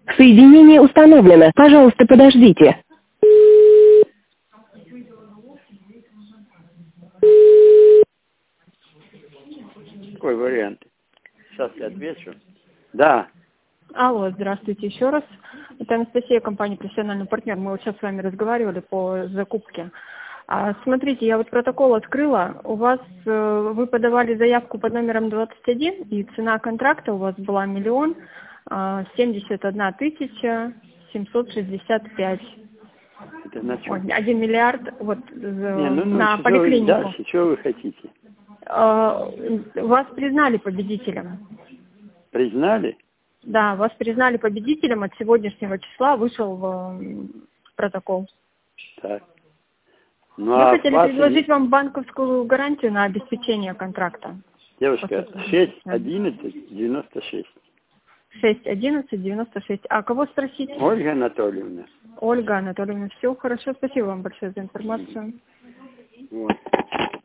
Соединение установлено. Пожалуйста, подождите. Какой вариант? Сейчас я отвечу. Да. Алло, здравствуйте еще раз. Это Анастасия, компания «Профессиональный партнер». Мы вот сейчас с вами разговаривали по закупке. Смотрите, я вот протокол открыла. У вас, вы подавали заявку под номером 21, и цена контракта у вас была 1 071 765. Это на чем? 1 миллиард вот, на что поликлинику. Дальше, что вы хотите? Вас признали победителем. Признали? Да, вас признали победителем, от сегодняшнего числа вышел протокол. Так. Мы хотели предложить вам банковскую гарантию на обеспечение контракта. Девушка, 61196. 61196. А кого спросить? Ольга Анатольевна. Ольга Анатольевна. Все хорошо. Спасибо вам большое за информацию. Вот.